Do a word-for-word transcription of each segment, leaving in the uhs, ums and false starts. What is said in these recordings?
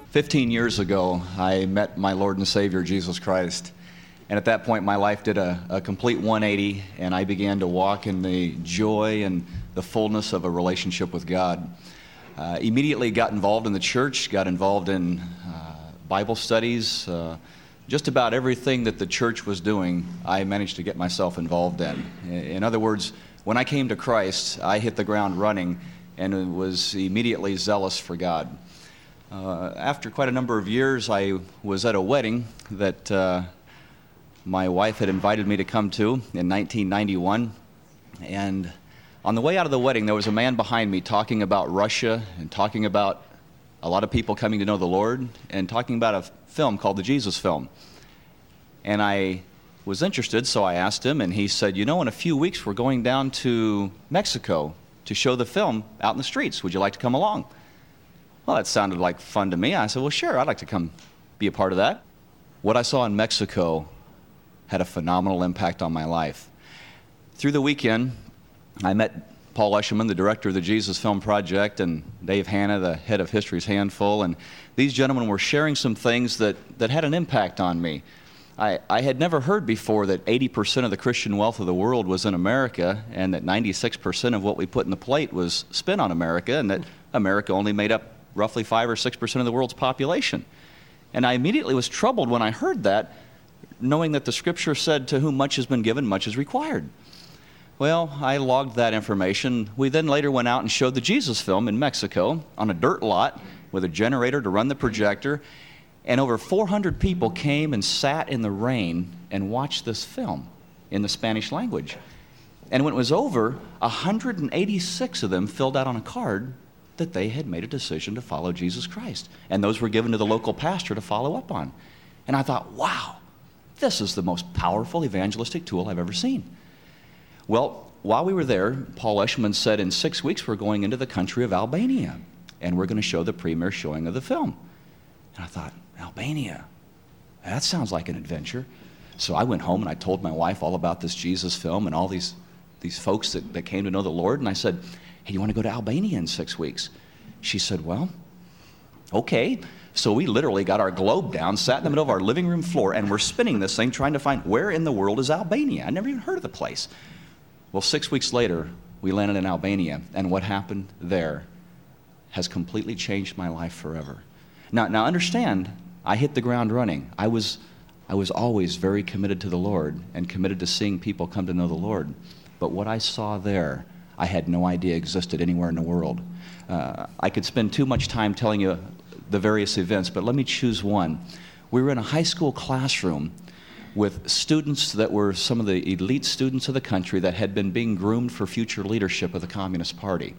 Fifteen years ago, I met my Lord and Savior, Jesus Christ. And at that point, my life did a, a complete one eighty, and I began to walk in the joy and the fullness of a relationship with God. Uh, immediately got involved in the church, got involved in uh, Bible studies. Uh, just about everything that the church was doing, I managed to get myself involved in. In other words, when I came to Christ, I hit the ground running and was immediately zealous for God. Uh, after quite a number of years, I was at a wedding that uh, my wife had invited me to come to in nineteen ninety-one. And on the way out of the wedding, there was a man behind me talking about Russia and talking about a lot of people coming to know the Lord and talking about a film called the Jesus Film. And I was interested, so I asked him, and he said, you know, in a few weeks we're going down to Mexico to show the film out in the streets. Would you like to come along? Well, that sounded like fun to me. I said, well, sure, I'd like to come be a part of that. What I saw in Mexico had a phenomenal impact on my life. Through the weekend, I met Paul Eshelman, the director of the Jesus Film Project, and Dave Hanna, the head of History's Handful, and these gentlemen were sharing some things that, that had an impact on me. I, I had never heard before that eighty percent of the Christian wealth of the world was in America, and that ninety-six percent of what we put in the plate was spent on America, and that America only made up roughly five or six percent of the world's population. And I immediately was troubled when I heard that, knowing that the scripture said, to whom much has been given, much is required. Well, I logged that information. We then later went out and showed the Jesus Film in Mexico on a dirt lot with a generator to run the projector. And over four hundred people came and sat in the rain and watched this film in the Spanish language. And when it was over, one hundred eighty-six of them filled out on a card that they had made a decision to follow Jesus Christ. And those were given to the local pastor to follow up on. And I thought, wow, this is the most powerful evangelistic tool I've ever seen. Well, while we were there, Paul Eshelman said, in six weeks we're going into the country of Albania, and we're going to show the premiere showing of the film. And I thought, Albania, that sounds like an adventure. So I went home and I told my wife all about this Jesus Film and all these, these folks that, that came to know the Lord, and I said, hey, you want to go to Albania in six weeks? She said, well, okay. So we literally got our globe down, sat in the middle of our living room floor, and we're spinning this thing trying to find where in the world is Albania. I never even heard of the place. Well, six weeks later, we landed in Albania, and what happened there has completely changed my life forever. Now, now understand, I hit the ground running. I was, I was always very committed to the Lord and committed to seeing people come to know the Lord. But what I saw there, I had no idea existed anywhere in the world. Uh, I could spend too much time telling you the various events, but let me choose one. We were in a high school classroom with students that were some of the elite students of the country that had been being groomed for future leadership of the Communist Party.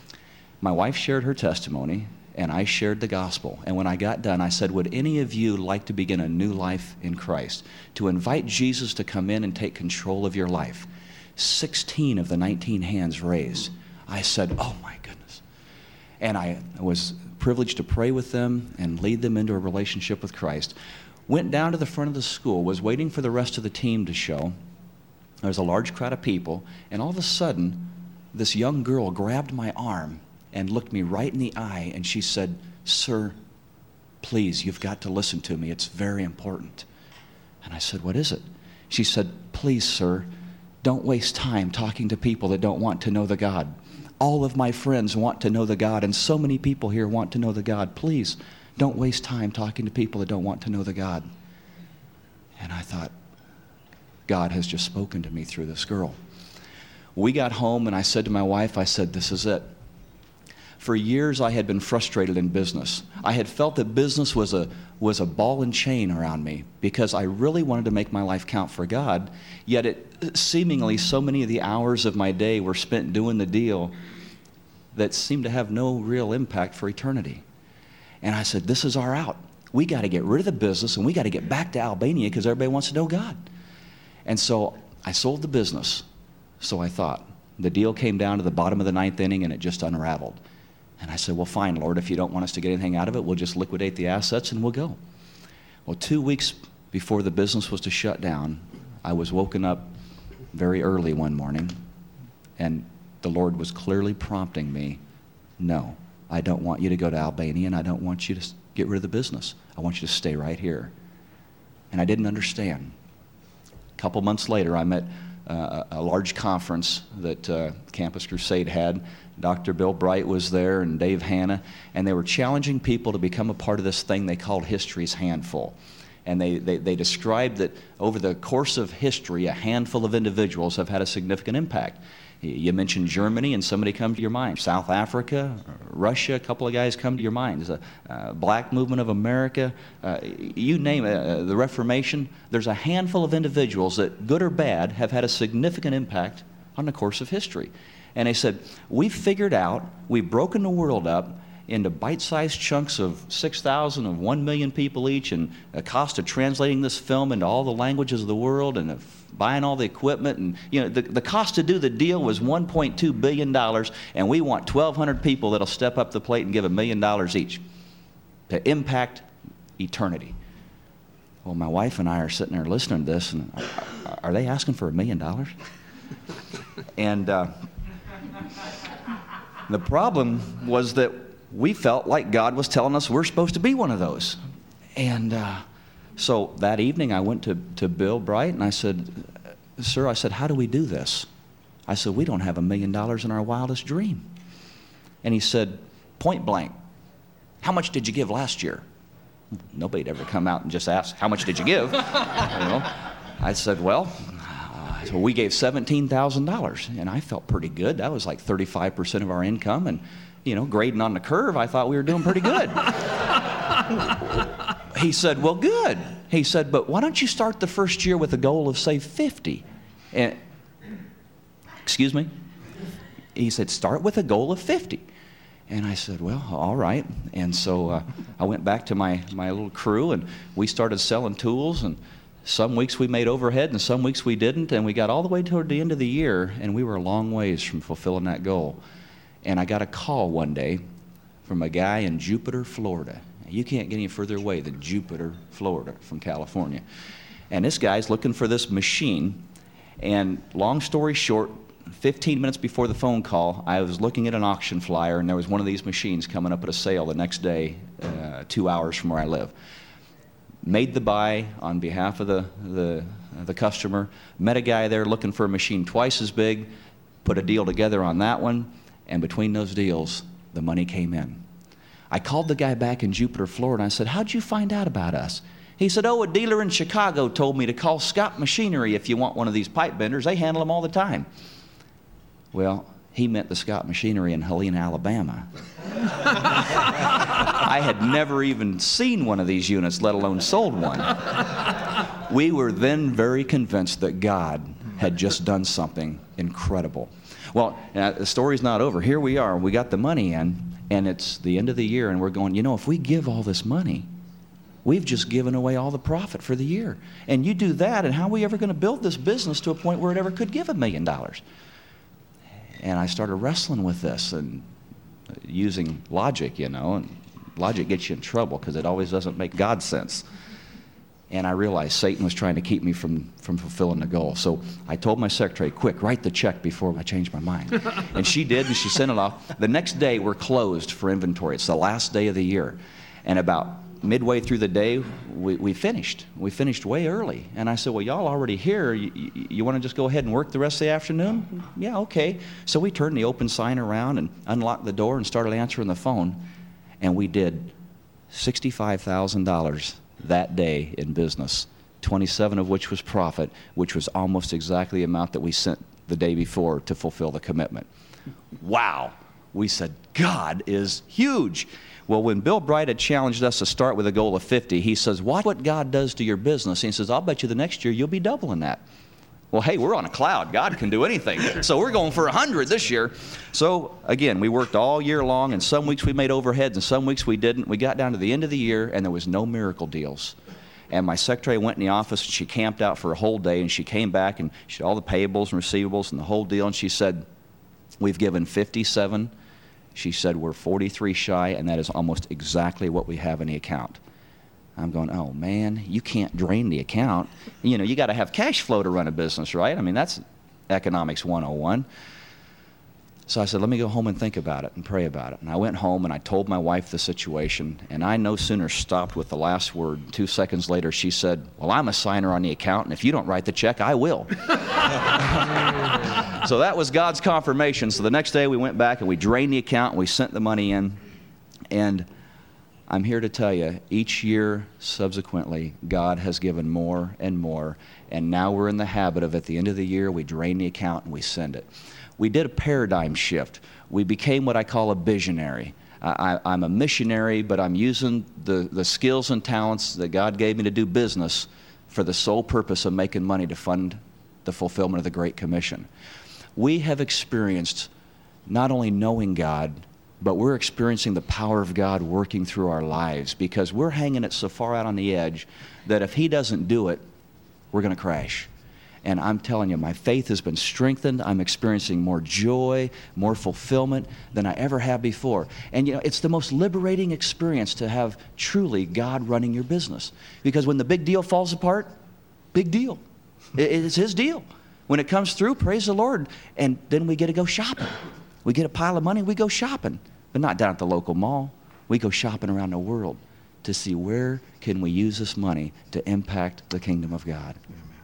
My wife shared her testimony, and I shared the gospel. And when I got done, I said, would any of you like to begin a new life in Christ, to invite Jesus to come in and take control of your life? sixteen of the nineteen hands raised. I said, oh my goodness. And I was privileged to pray with them and lead them into a relationship with Christ. Went down to the front of the school, was waiting for the rest of the team to show. There was a large crowd of people, and all of a sudden, this young girl grabbed my arm and looked me right in the eye, and she said, sir, please, you've got to listen to me. It's very important. And I said, what is it? She said, please, sir, don't waste time talking to people that don't want to know the God. All of my friends want to know the God, and so many people here want to know the God. Please, don't waste time talking to people that don't want to know the God. And I thought, God has just spoken to me through this girl. We got home, and I said to my wife, I said, this is it. For years, I had been frustrated in business. I had felt that business was a, was a ball and chain around me because I really wanted to make my life count for God, yet it, seemingly so many of the hours of my day were spent doing the deal that seemed to have no real impact for eternity. And I said, this is our out. We got to get rid of the business, and we got to get back to Albania because everybody wants to know God. And so I sold the business. So I thought. The deal came down to the bottom of the ninth inning, and it just unraveled. And I said, well, fine, Lord, if you don't want us to get anything out of it, we'll just liquidate the assets and we'll go. Well, two weeks before the business was to shut down, I was woken up very early one morning, and the Lord was clearly prompting me, no, I don't want you to go to Albania, and I don't want you to get rid of the business. I want you to stay right here. And I didn't understand. A couple months later, I met uh, a large conference that uh, Campus Crusade had. Doctor Bill Bright was there and Dave Hanna, and they were challenging people to become a part of this thing they called History's Handful. And they, they, they described that over the course of history, a handful of individuals have had a significant impact. You mentioned Germany, and somebody comes to your mind. South Africa, Russia, a couple of guys come to your mind. There's a uh, Black Movement of America, uh, you name it, uh, the Reformation. There's a handful of individuals that, good or bad, have had a significant impact on the course of history. And they said, we've figured out, we've broken the world up into bite-sized chunks of six thousand of one million people each, and the cost of translating this film into all the languages of the world, and of buying all the equipment, and you know the, the cost to do the deal was one point two billion dollars, and we want twelve hundred people that'll step up the plate and give a million dollars each to impact eternity. Well, my wife and I are sitting there listening to this, and are, are they asking for a million dollars? And uh, the problem was that we felt like God was telling us we're supposed to be one of those. And uh, so that evening I went to, to Bill Bright and I said, sir, I said, how do we do this? I said, we don't have a million dollars in our wildest dream. And he said, point blank, how much did you give last year? Nobody'd ever come out and just ask, how much did you give? You know? I said, well, uh, so we gave seventeen thousand dollars. And I felt pretty good. That was like thirty-five percent of our income. And you know, grading on the curve, I thought we were doing pretty good. He said, well, good. He said, but why don't you start the first year with a goal of, say, fifty? And, excuse me? He said, start with a goal of fifty. And I said, well, all right. And so uh, I went back to my, my little crew, and we started selling tools. And some weeks we made overhead, and some weeks we didn't. And we got all the way toward the end of the year, and we were a long ways from fulfilling that goal. And I got a call one day from a guy in Jupiter, Florida. You can't get any further away than Jupiter, Florida, from California. And this guy's looking for this machine. And long story short, fifteen minutes before the phone call, I was looking at an auction flyer, and there was one of these machines coming up at a sale the next day, uh, two hours from where I live. Made the buy on behalf of the, the, uh, the customer. Met a guy there looking for a machine twice as big. Put a deal together on that one. And between those deals, the money came in. I called the guy back in Jupiter, Florida, and I said, how'd you find out about us? He said, oh, a dealer in Chicago told me to call Scott Machinery if you want one of these pipe benders. They handle them all the time. Well, he meant the Scott Machinery in Helena, Alabama. I had never even seen one of these units, let alone sold one. We were then very convinced that God had just done something incredible. Well, uh, the story's not over. Here we are. We got the money in, and it's the end of the year, and we're going, you know, if we give all this money, we've just given away all the profit for the year. And you do that, and how are we ever going to build this business to a point where it ever could give a million dollars? And I started wrestling with this and using logic, you know, and logic gets you in trouble because it always doesn't make God sense. And I realized Satan was trying to keep me from, from fulfilling the goal. So I told my secretary, quick, write the check before I change my mind. And she did, and she sent it off. The next day, we're closed for inventory. It's the last day of the year. And about midway through the day, we, we finished. We finished way early. And I said, well, y'all already here. You, you, you want to just go ahead and work the rest of the afternoon? Yeah, okay. So we turned the open sign around and unlocked the door and started answering the phone. And we did sixty-five thousand dollars that day in business, twenty-seven of which was profit, which was almost exactly the amount that we sent the day before to fulfill the commitment. Wow. We said, God is huge. Well, when Bill Bright had challenged us to start with a goal of fifty, he says, watch what God does to your business. And he says, I'll bet you the next year you'll be doubling that. Well, hey, we're on a cloud. God can do anything. So we're going for one hundred this year. So, again, we worked all year long, and some weeks we made overheads, and some weeks we didn't. We got down to the end of the year, and there was no miracle deals. And my secretary went in the office, and she camped out for a whole day, and she came back, and she had all the payables and receivables and the whole deal, and she said, we've given fifty-seven. She said, we're forty-three shy, and that is almost exactly what we have in the account. I'm going, oh, man, you can't drain the account. You know, you got to have cash flow to run a business, right? I mean, that's economics one oh one. So I said, let me go home and think about it and pray about it. And I went home and I told my wife the situation, and I no sooner stopped with the last word. Two seconds later, she said, well, I'm a signer on the account, and if you don't write the check, I will. So that was God's confirmation. So the next day we went back and we drained the account and we sent the money in. And I'm here to tell you, each year subsequently, God has given more and more. And now we're in the habit of, at the end of the year, we drain the account and we send it. We did a paradigm shift. We became what I call a visionary. I, I'm a missionary, but I'm using the, the skills and talents that God gave me to do business for the sole purpose of making money to fund the fulfillment of the Great Commission. We have experienced not only knowing God, but we're experiencing the power of God working through our lives, because we're hanging it so far out on the edge that if He doesn't do it, we're going to crash. And I'm telling you, my faith has been strengthened. I'm experiencing more joy, more fulfillment than I ever have before. And you know, it's the most liberating experience to have truly God running your business. Because when the big deal falls apart, big deal. It's His deal. When it comes through, praise the Lord. And then we get to go shopping. We get a pile of money, we go shopping. But not down at the local mall. We go shopping around the world to see where can we use this money to impact the kingdom of God.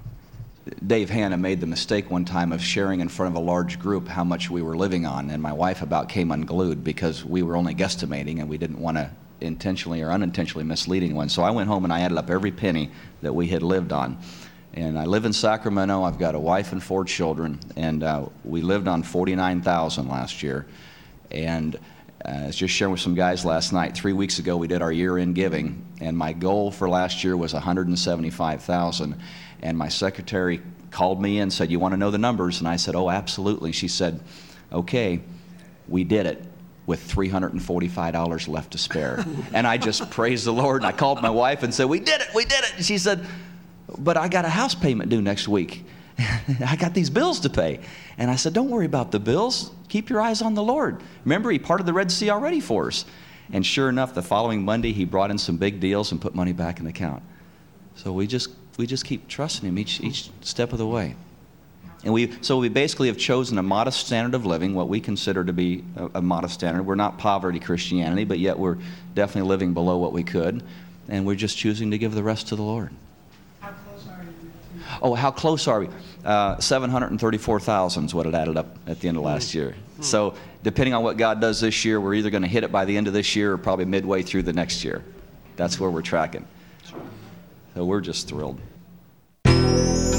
Dave Hanna made the mistake one time of sharing in front of a large group how much we were living on, and my wife about came unglued because we were only guesstimating and we didn't want to intentionally or unintentionally mislead anyone. So I went home and I added up every penny that we had lived on. And I live in Sacramento. I've got a wife and four children, and uh, we lived on forty-nine thousand dollars last year. And uh, I was just sharing with some guys last night. Three weeks ago, we did our year-end giving, and my goal for last year was one hundred seventy-five thousand dollars. And my secretary called me and said, you want to know the numbers? And I said, oh, absolutely. She said, okay, we did it with three hundred forty-five dollars left to spare. And I just praised the Lord, and I called my wife and said, we did it, we did it. And she said, but I got a house payment due next week. I got these bills to pay. And I said, don't worry about the bills. Keep your eyes on the Lord. Remember, He parted the Red Sea already for us. And sure enough, the following Monday, He brought in some big deals and put money back in the account. So we just we just keep trusting Him each each step of the way. And we so we basically have chosen a modest standard of living, what we consider to be a, a modest standard. We're not poverty Christianity, but yet we're definitely living below what we could. And we're just choosing to give the rest to the Lord. How close are you? Oh, how close are we? Uh, seven hundred thirty-four thousand is what it added up at the end of last year. So depending on what God does this year, we're either going to hit it by the end of this year or probably midway through the next year. That's where we're tracking. So we're just thrilled.